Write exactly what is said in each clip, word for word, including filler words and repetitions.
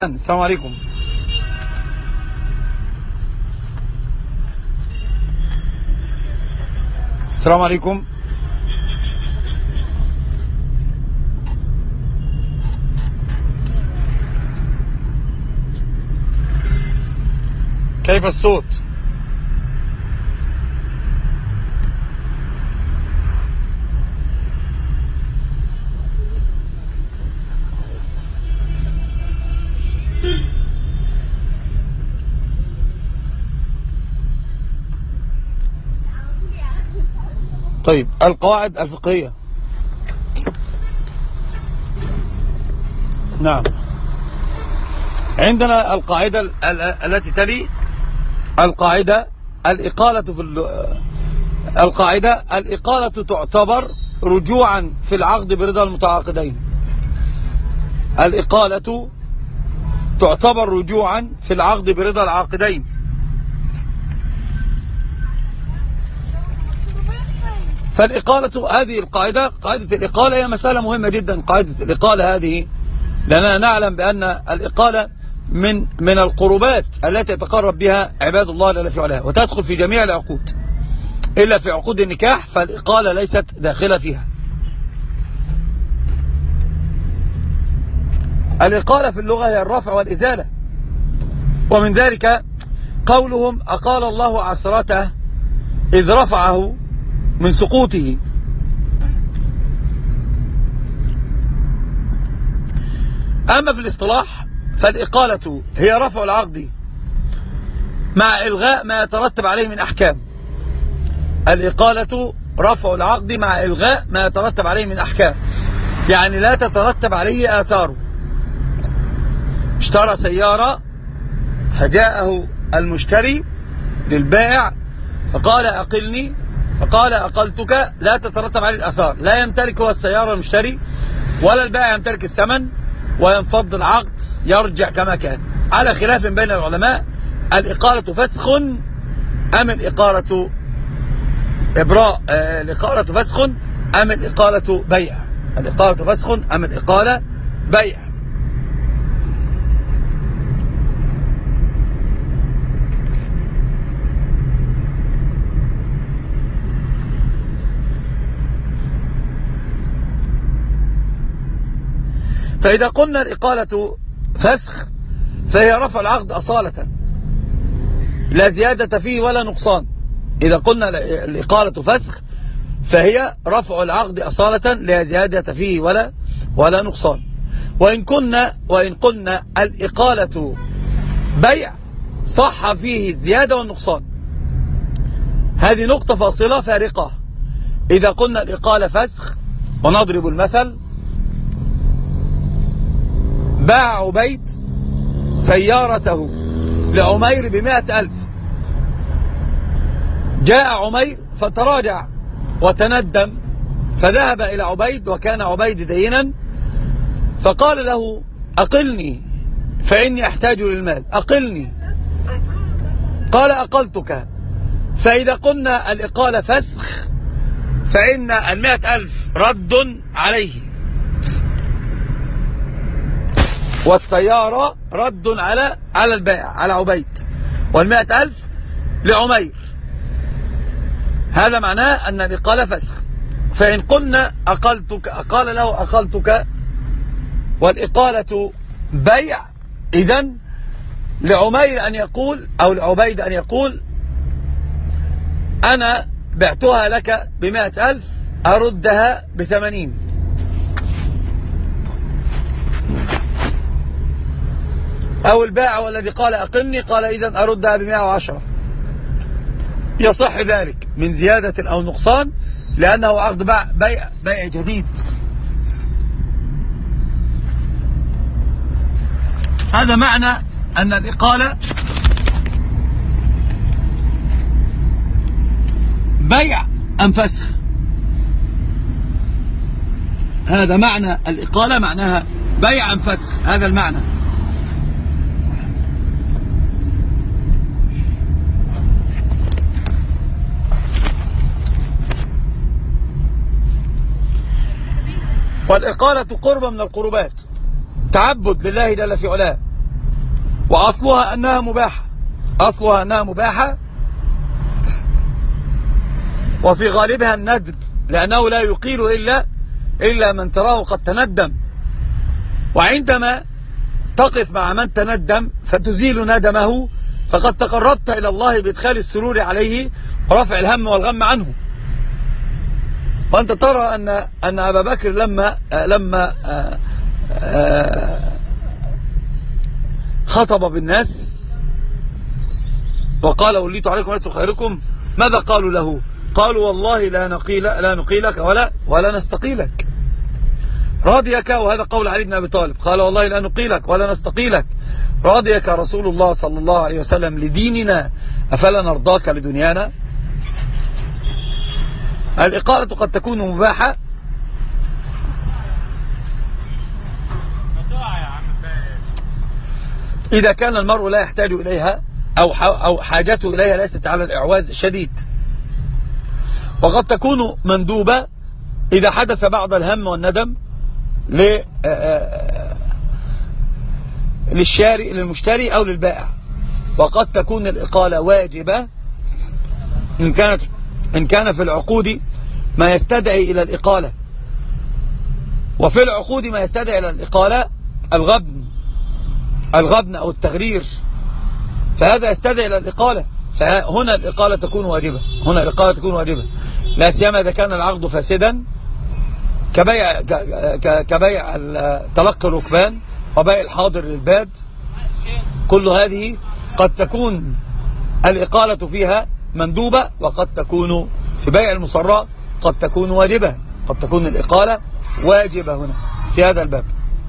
السلام عليكم. السلام عليكم. كيف الصوت؟ طيب، القواعد الفقهية. نعم، عندنا القاعدة التي تلي القاعدة الإقالة في القاعدة الإقالة تعتبر رجوعا في العقد برضا المتعاقدين. الإقالة تعتبر رجوعا في العقد برضا العاقدين. فالإقالة هذه القاعدة قاعدة الإقالة هي مسألة مهمة جدا. قاعدة الإقالة هذه لأننا نعلم بأن الإقالة من من القربات التي يتقرب بها عباد الله جل في علاه، وتدخل في جميع العقود إلا في عقود النكاح، فالإقالة ليست داخلة فيها. الإقالة في اللغة هي الرفع والإزالة، ومن ذلك قولهم أقال الله عثرته إذ رفعه من سقوطه. أما في الاصطلاح فالإقالة هي رفع العقد مع إلغاء ما يترتب عليه من أحكام. الإقالة رفع العقد مع إلغاء ما يترتب عليه من أحكام، يعني لا تترتب عليه آثاره. اشترى سيارة فجاءه المشتري للبائع فقال أقلني، فقال أقلتك، لا تترتب عليه الآثار، لا يمتلك هو السيارة المشتري ولا البائع يمتلك الثمن، وينفض العقد يرجع كما كان. على خلاف بين العلماء، الإقالة فسخ أم الإقالة إبراء؟ آه الإقالة فسخ أم الإقالة بيع؟ الإقالة فسخ أم الإقالة بيع؟ فإذا قلنا الإقالة فسخ فهي رفع العقد أصالة لا زيادة فيه ولا نقصان. إذا قلنا الإقالة فسخ فهي رفع العقد أصالة لا زيادة فيه ولا ولا نقصان. وإن كنا وإن قلنا الإقالة بيع صح فيه الزيادة والنقصان. هذه نقطة فاصلة فارقة. إذا قلنا الإقالة فسخ، ونضرب المثل، باع عبيد سيارته لعمير بمائة ألف، جاء عمير فتراجع وتندم فذهب إلى عبيد وكان عبيد دينا، فقال له أقلني فإني أحتاج للمال، أقلني، قال أقلتك. فإذا قلنا الإقالة فسخ فإن المائة ألف رد عليه، والسيارة رد على على البائع على عبيد، والمائة ألف لعمير. هذا معناه أن الإقالة فسخ. فإن قلنا أقلتك، قال له أقلتك والإقالة بيع، إذن لعمير أن يقول أو لعبيد أن يقول أنا بعتها لك بمائة ألف أردها بثمانين، أو البائع والذي قال أقلني قال إذن أردها بمائة وعشرة. يصح ذلك من زيادة أو نقصان لأنه عقد بيع بيع جديد. هذا معنى أن الإقالة بيع أم فسخ. هذا معنى الإقالة، معناها بيع أم فسخ، هذا المعنى. والإقالة قربة من القربات، تعبد لله جل في علاه، وأصلها أنها مباحة، أصلها أنها مباحة، وفي غالبها الندب، لأنه لا يقيل إلا إلا من تراه قد تندم. وعندما تقف مع من تندم فتزيل ندمه فقد تقربت إلى الله بإدخال السرور عليه ورفع الهم والغم عنه. وأنت ترى أن أن أبا بكر لما لما خطب بالناس وقال وليت عليكم وليت خيركم، ماذا قالوا له؟ قالوا والله لا نقيل لا نقيلك ولا ولا نستقيلك. راضيك، وهذا قول علي بن أبي طالب، قال والله لا نقيلك ولا نستقيلك. راضيك رسول الله صلى الله عليه وسلم لديننا أفلا نرضاك لدنيانا؟ الإقالة قد تكون مباحة إذا كان المرء لا يحتاج إليها أو أو حاجته إليها ليست على الإعواز الشديد، وقد تكون مندوبة إذا حدث بعض الهم والندم للشاري للمشتري أو للبائع. وقد تكون الإقالة واجبة إن كانت إن كان في العقود ما يستدعي إلى الإقالة، وفي العقود ما يستدعي إلى الإقالة الغبن الغبن أو التغرير، فهذا يستدعي إلى الإقالة، فهنا الإقالة تكون واجبة، هنا الإقالة تكون واجبة، لا سيما إذا كان العقد فاسدا كبيع كبيع تلقي الركبان وبيع الحاضر للباد. كل هذه قد تكون الإقالة فيها مندوبة، وقد تكون في بيع المصرى قد تكون واجبة، قد تكون الإقالة واجبة هنا في هذا الباب.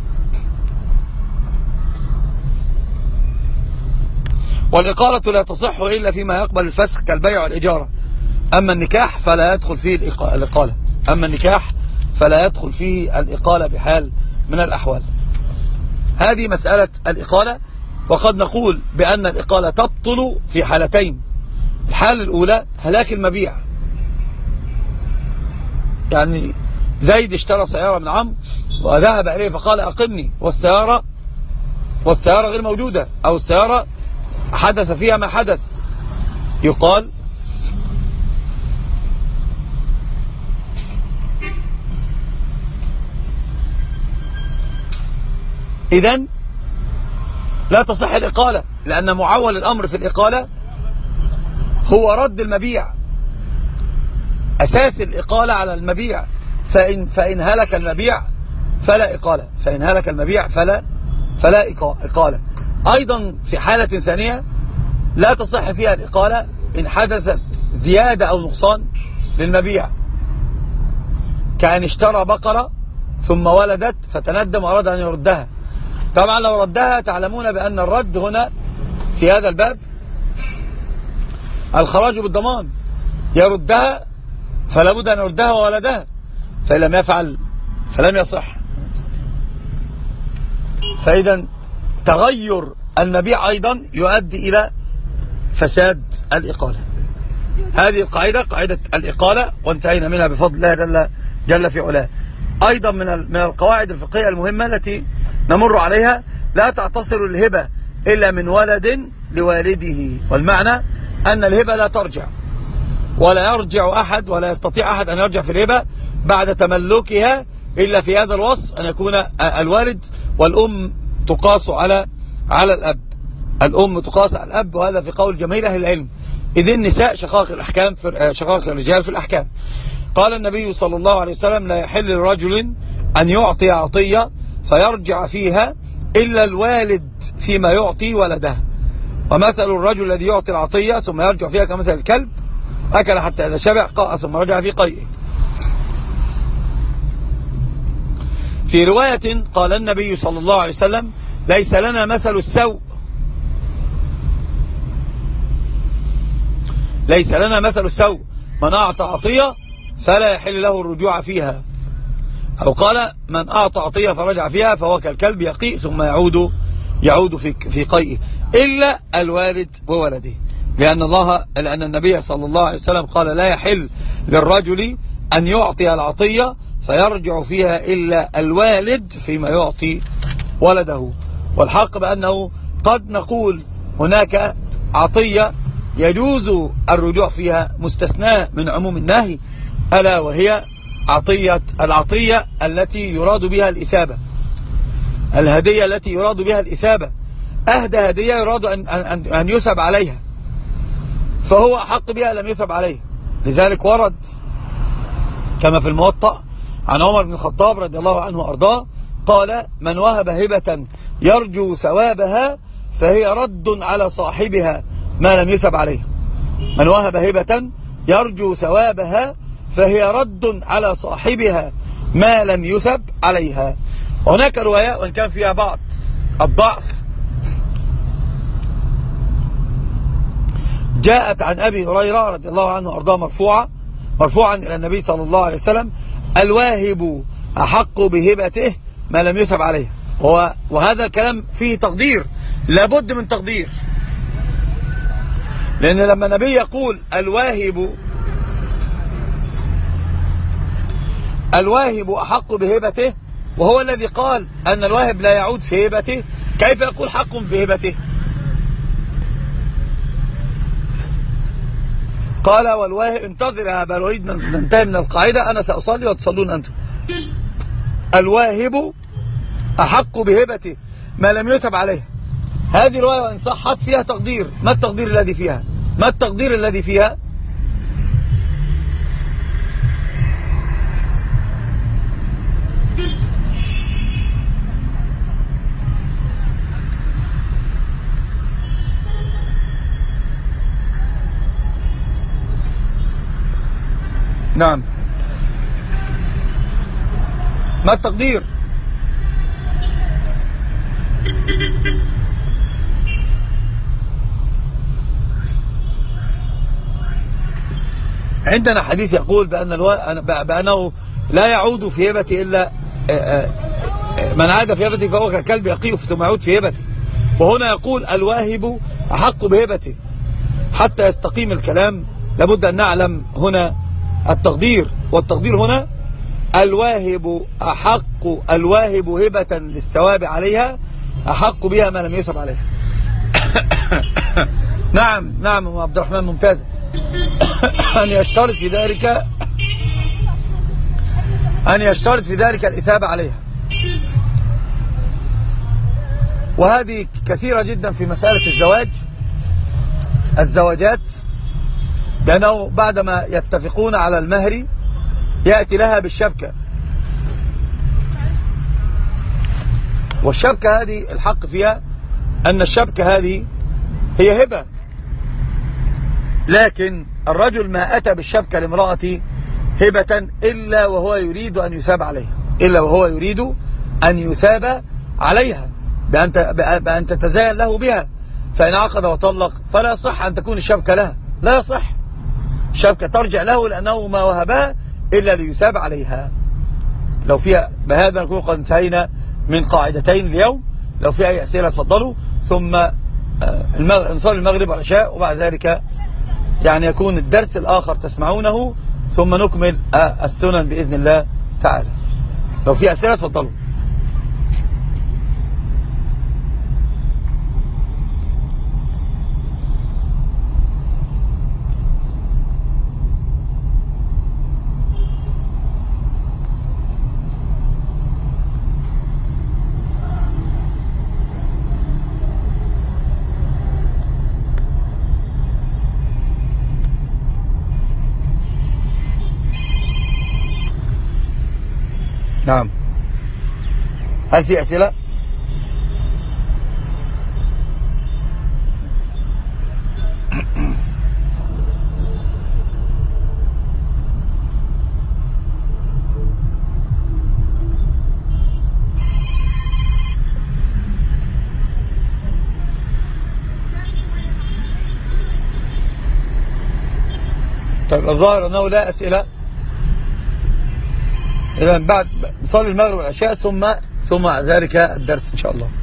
والإقالة لا تصح إلا فيما يقبل الفسخ كالبيع والإجارة. أما النكاح فلا يدخل فيه الإقالة أما النكاح فلا يدخل فيه الإقالة بحال من الأحوال. هذه مسألة الإقالة. وقد نقول بأن الإقالة تبطل في حالتين. الحالة الأولى هلاك المبيع، يعني زيد اشترى سيارة من عمرو وذهب إليه فقال أقمني، والسيارة والسيارة غير موجودة، أو السيارة حدث فيها ما حدث، يقال إذن لا تصح الإقالة، لأن معول الأمر في الإقالة هو رد المبيع، أساس الإقالة على المبيع. فإن, فإن هلك المبيع فلا إقالة، فإن هلك المبيع فلا فلا إقالة. أيضا في حالة ثانية لا تصح فيها الإقالة إن حدثت زيادة أو نقصان للمبيع، كأن اشترى بقرة ثم ولدت فتندم وأراد أن يردها. طبعا لو ردها تعلمون بأن الرد هنا في هذا الباب الخراج بالضمان، يردها فلا بد أن يردها وولدها، فإن لم يفعل فلم يصح. فإذا تغير المبيع أيضا يؤدي إلى فساد الإقالة. هذه القاعدة قاعدة الإقالة، وانتهينا منها بفضل الله جل, جل في علاه. أيضا من من القواعد الفقهية المهمة التي نمر عليها: لا تعتصر الهبة إلا من ولد لوالده. والمعنى أن الهبة لا ترجع، ولا يرجع أحد ولا يستطيع أحد أن يرجع في الهبة بعد تملكها إلا في هذا الوصف، أن يكون الوالد والأم تقاس على على الأب، الأم تقاس على الأب، وهذا في قول جميع أهل العلم، إذ النساء شقائق الأحكام في شقائق الرجال في الأحكام. قال النبي صلى الله عليه وسلم: لا يحل لرجل أن يعطي عطية فيرجع فيها إلا الوالد فيما يعطي ولده، ومثل الرجل الذي يعطي العطية ثم يرجع فيها كمثل الكلب أكل حتى إذا شبع قاء ثم رجع في قيئه. في رواية قال النبي صلى الله عليه وسلم: ليس لنا مثل السوء ليس لنا مثل السوء من أعطى عطية فلا يحل له الرجوع فيها، أو قال: من أعطى عطية فرجع فيها فهو كالكلب يقيء ثم يعود يعود في في قيئه، إلا الوالد وولده، لأن الله لأن النبي صلى الله عليه وسلم قال: لا يحل للرجل أن يعطي العطية فيرجع فيها إلا الوالد فيما يعطي ولده. والحق بأنه قد نقول هناك عطية يجوز الرجوع فيها مستثناة من عموم النهي، ألا وهي عطية العطية التي يراد بها الإثابة، الهدية التي يراد بها الإثابة. أهدى هدية يراد أن, أن, أن يثب عليها، فهو أحق بها لم يثب عليها. لذلك ورد كما في الموطأ عن عمر بن الخطاب رضي الله عنه وأرضاه قال: من وهب هبة يرجو ثوابها فهي رد على صاحبها ما لم يثب عليها. من وهب هبة يرجو ثوابها فهي رد على صاحبها ما لم يثب عليها. وهناك رواية وإن كان فيها بعض الضعف جاءت عن أبي هريرة رضي الله عنه وأرضاه مرفوعة مرفوعا إلى النبي صلى الله عليه وسلم: الواهب أحق بهبته ما لم يثب عليها. وهذا الكلام فيه تقدير، لابد من تقدير، لأن لما النبي يقول الواهب الواهب أحق بهبته، وهو الذي قال أن الواهب لا يعود في هبته، كيف يقول حق بهبته؟ قال: والواهب انتظر يا أبا الوليد ننتهي من القاعدة، أنا سأصلي وتصلون أنتم. الواهب أحق بهبته ما لم يثب عليه. هذه رواية وإن صحت فيها تقدير. ما التقدير الذي فيها؟ ما التقدير الذي فيها؟ نعم، ما التقدير؟ عندنا حديث يقول بأن الو... بأنه لا يعود في هبته إلا من عاد في هبته فهو كالكلب يقيء ثم يعود في هبته. وهنا يقول الواهب أحق بهبته. حتى يستقيم الكلام لابد أن نعلم هنا التقدير، والتقدير هنا الواهب أحق الواهب هبة للثواب عليها أحق بها ما لم يثب عليها. نعم نعم عبد الرحمن، ممتاز. أن يشترط في ذلك أن يشترط في ذلك الإثابة عليها. وهذه كثيرة جدا في مسألة الزواج الزواجات، لأنه بعدما يتفقون على المهر يأتي لها بالشبكة، والشبكة هذه الحق فيها أن الشبكة هذه هي هبة، لكن الرجل ما أتى بالشبكة لامرأته هبة إلا وهو يريد أن يثاب عليها، إلا وهو يريد أن يثاب عليها بأن تتزين له بها. فإن عقد وطلق فلا يصح أن تكون الشبكة لها، لا يصح. الشبكة ترجع له لأنه ما وهبها إلا ليثاب عليها. لو فيها بهذا نكون قد انتهينا من قاعدتين اليوم. لو في أي أسئلة تفضلوا، ثم نصلي المغرب والعشاء، وبعد ذلك يعني يكون الدرس الآخر تسمعونه، ثم نكمل السنن بإذن الله تعالى. لو في أسئلة تفضلوا. نعم، هل في أسئلة؟ طيب، الظاهر أنه لا أسئلة. إذا بعد نصلي المغرب والعشاء ثم ثم ذلك الدرس إن شاء الله.